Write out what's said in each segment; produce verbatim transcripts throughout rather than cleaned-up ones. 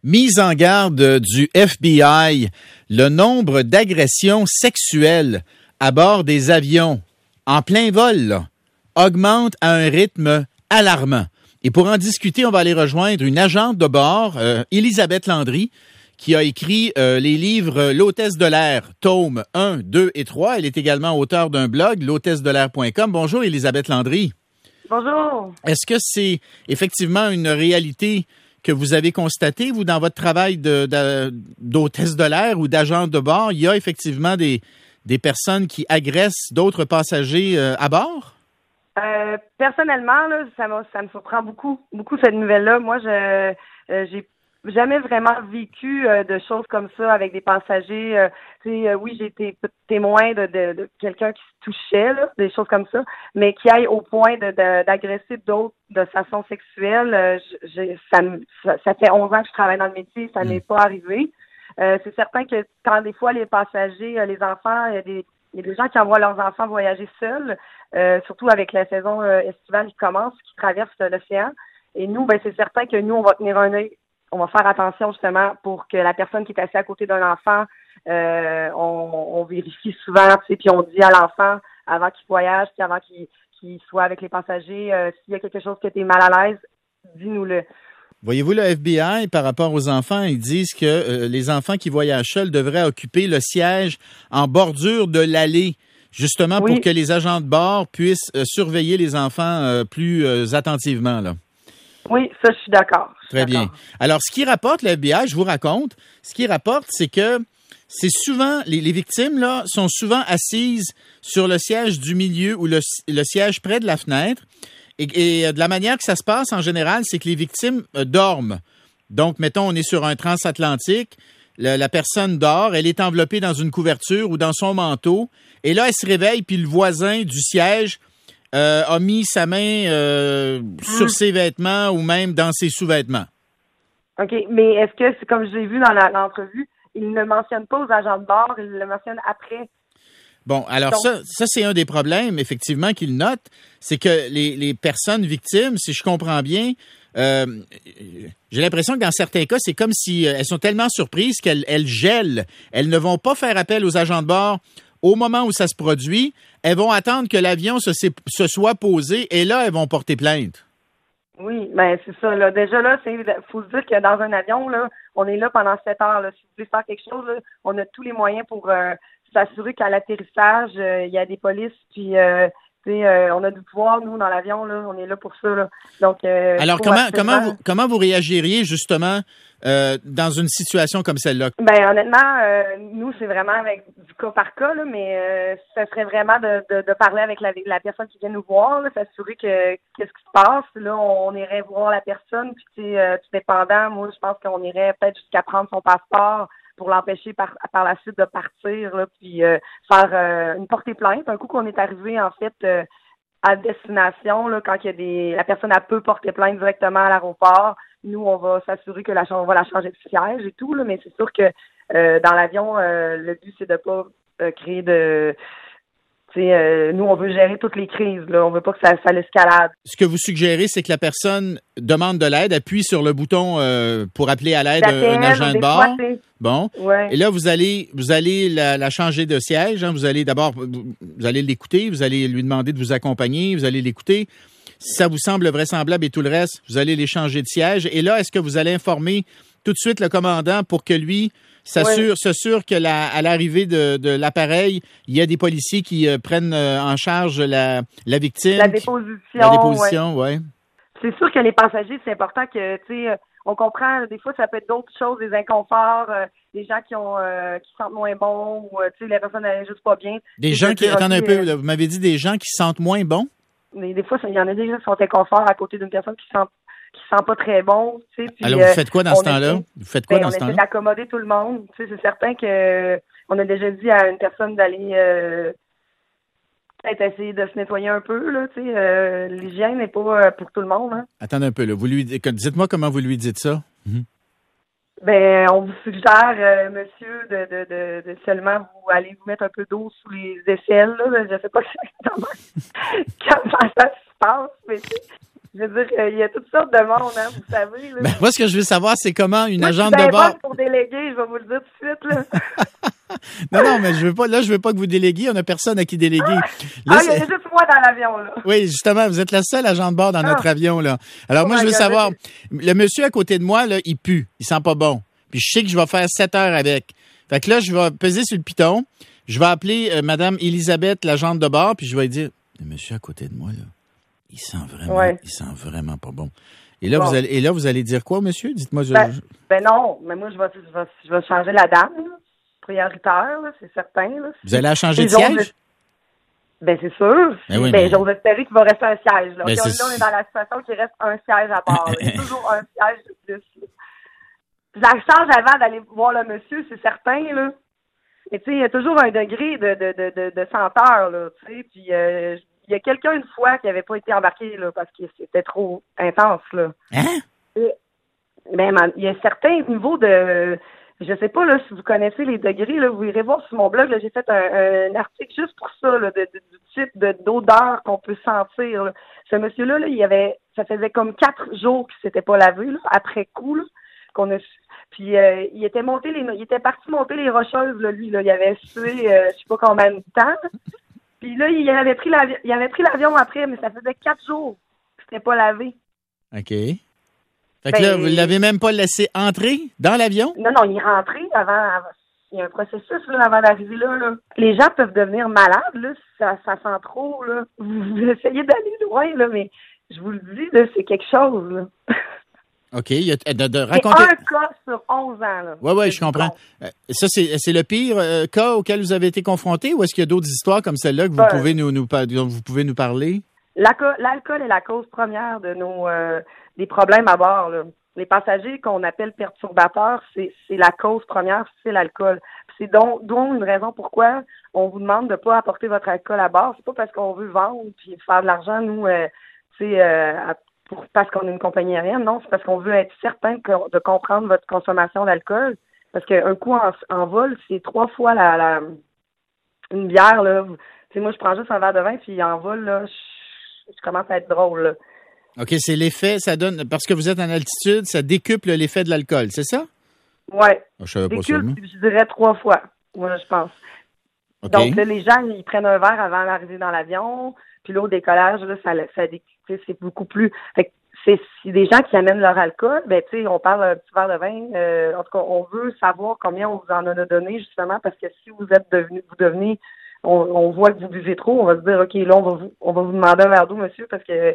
Mise en garde du F B I, le nombre d'agressions sexuelles à bord des avions en plein vol là, augmente à un rythme alarmant. Et pour en discuter, on va aller rejoindre une agente de bord, euh, Élisabeth Landry, qui a écrit euh, les livres L'hôtesse de l'air, tome un, deux et trois. Elle est également auteure d'un blog, l'hôtesse de l'air point com. Bonjour, Élisabeth Landry. Bonjour. Est-ce que c'est effectivement une réalité que vous avez constatée, vous, dans votre travail de, de, d'hôtesse de l'air ou d'agent de bord? Il y a effectivement des, des personnes qui agressent d'autres passagers euh, à bord? Euh, personnellement, là, ça, ça me surprend beaucoup, beaucoup cette nouvelle-là. Moi, je euh, j'ai jamais vraiment vécu euh, de choses comme ça avec des passagers. Euh, euh, oui, j'ai été témoin de, de, de quelqu'un qui se touchait, là, des choses comme ça, mais qui aille au point de, de, d'agresser d'autres de façon sexuelle. Euh, je, ça, ça, ça fait onze ans que je travaille dans le métier, ça n'est pas arrivé. Euh, c'est certain que quand des fois les passagers, les enfants, il y a des, il y a des gens qui envoient leurs enfants voyager seuls, euh, surtout avec la saison euh, estivale qui commence, qui traverse euh, l'océan. Et nous, ben c'est certain que nous, on va tenir un œil. On va faire attention justement pour que la personne qui est assise à côté d'un enfant, euh, on, on vérifie souvent, tu sais, puis on dit à l'enfant avant qu'il voyage, puis avant qu'il, qu'il soit avec les passagers, euh, s'il y a quelque chose que tu es mal à l'aise, dis-nous-le. Voyez-vous, le F B I, par rapport aux enfants, ils disent que euh, les enfants qui voyagent seuls devraient occuper le siège en bordure de l'allée, justement oui. pour que les agents de bord puissent euh, surveiller les enfants euh, plus euh, attentivement, là. Oui, ça, je suis d'accord. Je suis Très d'accord. bien. Alors, ce qui rapporte le F B I, je vous raconte, ce qui rapporte, c'est que c'est souvent, les, les victimes, là, sont souvent assises sur le siège du milieu ou le, le siège près de la fenêtre. Et, et de la manière que ça se passe, en général, c'est que les victimes euh, dorment. Donc, mettons, on est sur un transatlantique, le, la personne dort, elle est enveloppée dans une couverture ou dans son manteau, et là, elle se réveille, puis le voisin du siège Euh, a mis sa main euh, mmh. sur ses vêtements ou même dans ses sous-vêtements. OK, mais est-ce que, c'est comme je l'ai vu dans la, l'entrevue, il ne mentionne pas aux agents de bord, il le mentionne après. Bon, alors Donc, ça, ça c'est un des problèmes, effectivement, qu'il note, c'est que les, les personnes victimes, si je comprends bien, euh, j'ai l'impression que dans certains cas, c'est comme si elles sont tellement surprises qu'elles elles gèlent. Elles ne vont pas faire appel aux agents de bord au moment où ça se produit. Elles vont attendre que l'avion se, se soit posé et là, elles vont porter plainte. Oui, ben c'est ça. Là. Déjà, là, il faut se dire que dans un avion, là, on est là pendant sept heures. Là. Si vous voulez faire quelque chose, là, on a tous les moyens pour euh, s'assurer qu'à l'atterrissage, il euh, y a des polices, puis euh, euh, on a du pouvoir, nous, dans l'avion, là, on est là pour ça. Là. Donc, euh, Alors, comment, comment, vous, comment vous réagiriez, justement, euh, dans une situation comme celle-là? Ben honnêtement, euh, nous, c'est vraiment avec du cas par cas, là, mais euh, ça serait vraiment de, de, de parler avec la, la personne qui vient nous voir, là, s'assurer que qu'est-ce qui se passe. Là, on, on irait voir la personne, puis tu sais, euh, tout dépendant, moi, je pense qu'on irait peut-être jusqu'à prendre son passeport pour l'empêcher par, par la suite de partir, là, puis euh, faire euh, une portée plainte. Un coup qu'on est arrivé, en fait, euh, à destination, là, quand il y a des la personne elle peut porter plainte directement à l'aéroport, nous, on va s'assurer que la on va la changer de siège et tout, là, mais c'est sûr que euh, dans l'avion, euh, le but, c'est de pas euh, créer de... Euh, nous, on veut gérer toutes les crises. Là. On veut pas que ça, ça l'escalade. Ce que vous suggérez, c'est que la personne demande de l'aide, appuie sur le bouton euh, pour appeler à l'aide un, un agent de bord. Bon. Ouais. Et là, vous allez vous allez la, la changer de siège. Hein. Vous allez d'abord, vous allez l'écouter, vous allez lui demander de vous accompagner, vous allez l'écouter. Si ça vous semble vraisemblable et tout le reste, vous allez les changer de siège. Et là, est-ce que vous allez informer tout de suite le commandant pour que lui s'assure, oui. s'assure que la, à l'arrivée de, de l'appareil, il y a des policiers qui euh, prennent euh, en charge la, la victime? La déposition. Qui, la déposition, oui. Ouais. C'est sûr que les passagers, c'est important que, tu sais, on comprend, des fois, ça peut être d'autres choses, des inconforts, euh, des gens qui ont euh, qui sentent moins bon, ou, tu sais, les personnes n'allaient juste pas bien. Des gens qui, attendez un peu, là, vous m'avez dit des gens qui sentent moins bon? Mais des fois, il y en a des gens qui sont inconforts à côté d'une personne qui sent qui sent pas très bon, tu sais. Puis, alors, vous faites quoi dans ce temps-là? Essaie, vous faites quoi ben, dans ce temps-là? On essaie d'accommoder tout le monde. Tu sais, c'est certain que on a déjà dit à une personne d'aller euh, peut-être essayer de se nettoyer un peu, là, tu sais. Euh, l'hygiène n'est pas pour tout le monde, hein. Attendez un peu, là. Vous lui, dites-moi comment vous lui dites ça. Mm-hmm. Ben, on vous suggère, euh, monsieur, de, de, de, de seulement vous aller vous mettre un peu d'eau sous les aisselles, là. Je sais pas exactement comment ça se passe, mais Je veux dire, il y a toutes sortes de monde, hein, vous savez. Là. Ben, moi, ce que je veux savoir, c'est comment une moi, agente je suis de bord... bonne pour déléguer, je vais vous le dire tout de suite. Là. non, non, mais je veux pas, là, je veux pas que vous déléguiez. On n'a personne à qui déléguer. Là, ah, il y a juste moi dans l'avion, là. Oui, justement, vous êtes la seule agent de bord dans ah. notre avion, là. Alors, oh moi, je veux God, savoir, le monsieur à côté de moi, là, il pue. Il sent pas bon. Puis je sais que je vais faire sept heures avec. Fait que là, je vais peser sur le piton. Je vais appeler euh, Madame Elisabeth, l'agente de bord, puis je vais lui dire, le monsieur à côté de moi, là, il sent vraiment, ouais. il sent vraiment pas bon. Et là, bon. vous allez, et là, vous allez dire quoi, monsieur? Dites-moi. Je, ben, je... ben non, mais moi, je vais, je vais, je vais changer la dame, là. Prioritaire, là, c'est certain. Là. Vous allez la changer de siège? De... Ben, c'est sûr. Ben, oui, ben mais... j'ose espérer qu'il va rester un siège. Là, ben, okay, là on est dans la situation qu'il reste un siège à part. Il y a toujours un siège de plus. Là. Je la change avant d'aller voir le monsieur, c'est certain, là. Mais tu sais, il y a toujours un degré de, de, de, de, de senteur, là, tu sais. Puis euh, il y a quelqu'un une fois qui avait pas été embarqué, là, parce que c'était trop intense, là. Hein? Et, ben, il y a certains niveaux de... Je sais pas, là, si vous connaissez les degrés, là, vous irez voir sur mon blog, là, j'ai fait un, un article juste pour ça, là, de, de, du type de, d'odeur qu'on peut sentir, là. Ce monsieur-là, là, il avait, ça faisait comme quatre jours qu'il s'était pas lavé, là, après coup, là, qu'on a, puis, euh, il était monté les, il était parti monter les Rocheuses, là, lui, là, il avait sué, euh, je sais pas combien de temps, puis là, il avait pris l'avion, il avait pris l'avion après, mais ça faisait quatre jours qu'il s'était pas lavé. OK. Fait que ben, là, vous l'avez même pas laissé entrer dans l'avion? Non, non, il est rentré avant, avant. Il y a un processus là, avant d'arriver là, là. Les gens peuvent devenir malades, là, si ça, ça sent trop, là. Vous, vous essayez d'aller loin, là, mais je vous le dis, là, c'est quelque chose, là. OK. Il y a, de, de raconter... C'est un cas sur onze ans, là. Oui, oui, je comprends. Euh, ça, c'est, c'est le pire euh, cas auquel vous avez été confronté ou est-ce qu'il y a d'autres histoires comme celle-là que vous, ben, pouvez, nous, nous, dont vous pouvez nous parler? L'alcool est la cause première de nos... Euh, des problèmes à bord, là. Les passagers qu'on appelle perturbateurs, c'est, c'est la cause première, c'est l'alcool. C'est donc, donc une raison pourquoi on vous demande de ne pas apporter votre alcool à bord. C'est pas parce qu'on veut vendre puis faire de l'argent, nous, euh, c'est euh, pour, parce qu'on est une compagnie aérienne. Non, c'est parce qu'on veut être certain que, de comprendre votre consommation d'alcool. Parce qu'un coup en, en vol, c'est trois fois la, la une bière, là. T'sais, moi, je prends juste un verre de vin, puis en vol, là, je, je commence à être drôle, là. OK, c'est l'effet, ça donne, parce que vous êtes en altitude, ça décuple l'effet de l'alcool, c'est ça? Oui. Oh, je savais pas ça, décuple, je dirais trois fois, moi, je pense. Okay. Donc, là, les gens, ils prennent un verre avant d'arriver dans l'avion, puis là, au décollage, là, ça, ça décuple, c'est beaucoup plus... Fait que c'est, c'est des gens qui amènent leur alcool, ben, tu sais, on parle d'un petit verre de vin, euh, en tout cas, on veut savoir combien on vous en a donné, justement, parce que si vous êtes devenu, vous devenez, on, on voit que vous buvez trop, on va se dire, OK, là, on va vous, on va vous demander un verre d'eau, monsieur, parce que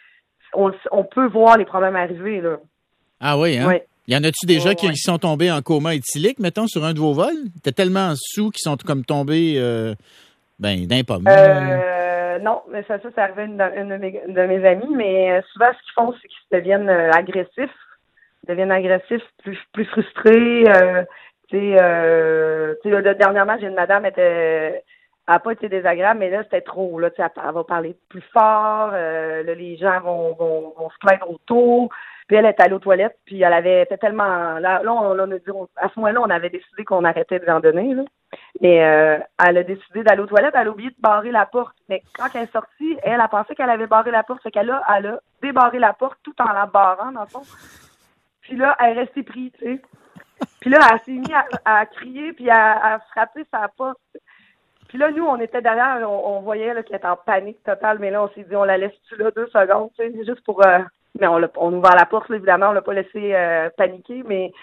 On, on peut voir les problèmes arriver, là. Ah oui, hein? Oui. Y en a-tu déjà oh, qui ouais. sont tombés en coma éthylique, mettons, sur un de vos vols? T'es tellement sous qu'ils sont comme tombés, euh, ben, d'un pomme. Euh, non, mais ça, ça, ça arrivait à une, une, de mes, une de mes amies, mais souvent, ce qu'ils font, c'est qu'ils deviennent euh, agressifs. Ils deviennent agressifs, plus, plus frustrés. Euh, tu sais, euh, dernièrement, j'ai une madame, elle était... Elle n'a pas été désagréable, mais là, c'était trop. Là, elle, elle va parler plus fort. Euh, là, les gens vont, vont, vont se plaindre autour. Puis elle est allée aux toilettes, puis elle avait été tellement... Là, là on, on a dit, à ce moment-là, on avait décidé qu'on arrêtait de lui en donner. Là. Mais euh, elle a décidé d'aller aux toilettes. Elle a oublié de barrer la porte. Mais quand elle est sortie, elle a pensé qu'elle avait barré la porte. Fait qu'elle a, elle a débarré la porte tout en la barrant, dans le fond. Puis là, elle est restée prise, tu sais. Puis là, elle s'est mise à, à crier, puis à, à frapper sa porte. Puis là, nous, on était derrière, on, on voyait là, qu'elle était en panique totale, mais là, on s'est dit, on la laisse-tu là deux secondes, tu sais, juste pour... Euh... Mais on, l'a, on ouvre la porte, là, évidemment, on l'a pas laissé euh, paniquer, mais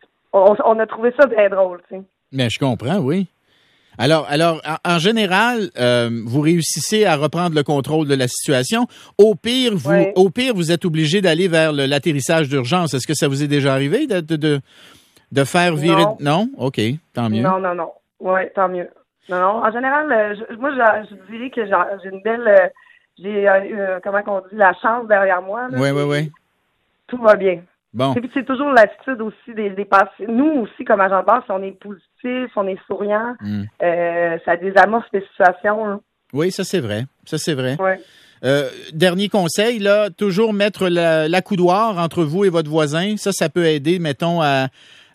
on, on a trouvé ça bien drôle, tu sais. Mais je comprends, oui. Alors, alors en, en général, euh, vous réussissez à reprendre le contrôle de la situation. Au pire, vous, oui. au pire, vous êtes obligé d'aller vers le, l'atterrissage d'urgence. Est-ce que ça vous est déjà arrivé de, de, de, de faire virer... Non. Non? OK, tant mieux. Non, non, non. Oui, tant mieux. Non, non. En général, euh, je, moi, je, je dirais que j'ai, j'ai une belle, euh, j'ai, euh, comment on dit, la chance derrière moi. Oui, oui, oui. Tout va bien. Bon. C'est, c'est toujours l'attitude aussi des, des passés. Nous aussi, comme agent de base, si on est positif, on est souriant, mm. euh, ça désamorce les situations. Là. Oui, ça c'est vrai. Ça c'est vrai. Ouais. Euh, dernier conseil, là, toujours mettre la, l'accoudoir entre vous et votre voisin. Ça, ça peut aider, mettons, à...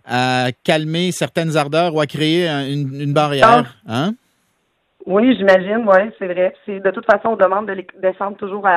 à calmer certaines ardeurs ou à créer une, une barrière, hein? Oui, j'imagine, oui, c'est vrai. C'est, de toute façon, on demande de les descendre toujours à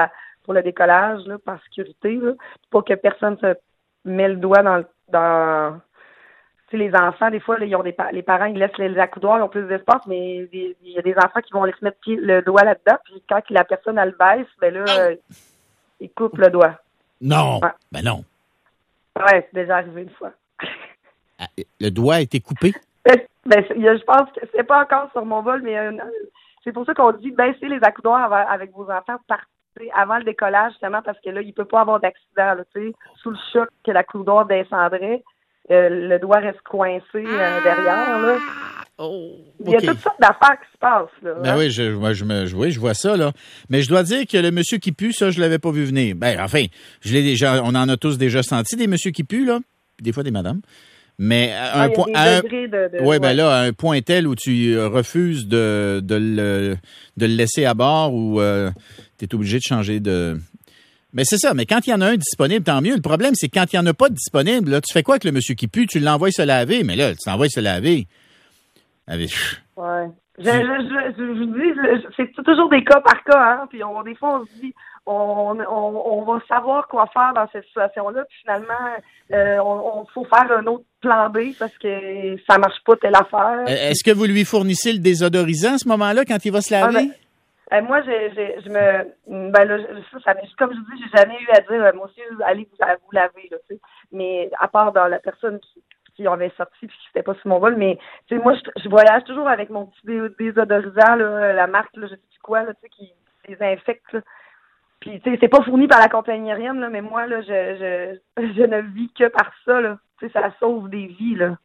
pour le décollage, là, par sécurité, là, pour que personne se met le doigt dans... dans tu sais, les enfants, des fois, là, ils ont des pa- les parents, ils laissent les, les accoudoirs, ils ont plus d'espace, mais il y a des enfants qui vont aller se mettre pied, le doigt là-dedans, puis quand la personne, elle le baisse, ben là, euh, ils coupent le doigt. Non, ouais. ben non. Ouais, c'est déjà arrivé une fois. Ah, le doigt a été coupé? Ben, ben, je pense que c'est pas encore sur mon vol, mais euh, c'est pour ça qu'on dit baisser les accoudoirs avec, avec vos enfants par, avant le décollage, justement, parce que là, il peut pas avoir d'accident, là, tu sais, sous le choc que l'accoudoir descendrait. Euh, le doigt reste coincé euh, derrière, là. Oh, il y a okay. toutes sortes d'affaires qui se passent, là. Ben hein? oui, je, moi, je, me, je, oui, je vois ça, là. Mais je dois dire que le monsieur qui pue, ça, je l'avais pas vu venir. Ben, enfin, je l'ai déjà, on en a tous déjà senti, des messieurs qui puent, là. Des fois, des madames. Mais à un ah, point. Il y à a des un, degrés de, de, ouais, ouais, ben là, à un point tel où tu refuses de, de, le, de le laisser à bord ou euh, tu es obligé de changer de. Mais c'est ça, mais quand il y en a un disponible, tant mieux. Le problème, c'est quand il n'y en a pas de disponible, là, tu fais quoi avec le monsieur qui pue? Tu l'envoies se laver, mais là, tu l'envoies se laver. Avec... Ouais. Je, je, je, je, je vous dis, je, c'est toujours des cas par cas, hein. Puis on, des fois, on se dit, on, on, on va savoir quoi faire dans cette situation-là. Puis finalement, euh, on, on faut faire un autre plan B parce que ça marche pas telle affaire. Est-ce que vous lui fournissez le désodorisant à ce moment-là quand il va se laver? Ah, ben, Euh, moi, j'ai, j'ai, je me, ben là, ça, ça, comme je dis, j'ai jamais eu à dire, euh, monsieur, allez vous, vous laver, là, tu sais. Mais à part dans la personne qui, qui avait sorti puis qui n'était pas sur mon vol, mais tu sais, moi, je, je voyage toujours avec mon petit dé, désodorisant, là, la marque, là, je sais plus quoi, là, tu sais, qui désinfecte, là. Puis, tu sais, c'est pas fourni par la compagnie aérienne, là, mais moi, là, je, je, je ne vis que par ça, là. Tu sais, ça sauve des vies, là.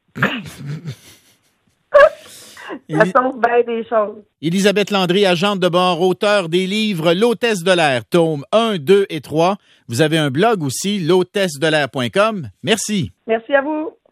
Ça sauve bien des choses. Élisabeth Landry, agente de bord, auteure des livres L'Hôtesse de l'air, tomes un, deux et trois. Vous avez un blog aussi, l'hôtesse de l'air point com. Merci. Merci à vous.